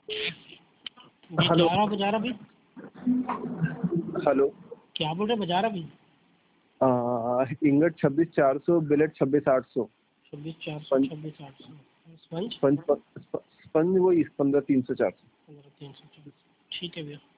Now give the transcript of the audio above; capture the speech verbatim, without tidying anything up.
Hello जा रहा बजा रहा भाई। हेलो क्या बोल रहे बजा रहा भाई? इंगट छब्बीस चार सौ, बिलेट छब्बीस आठ सौ। छब्बीस चार सौ छब्बीस आठ सौ। स्पंज स्पंज स्पंज वही पंद्रह तीन सौ चार सौ। पंद्रह तीन सौ चालीस। ठीक है भैया।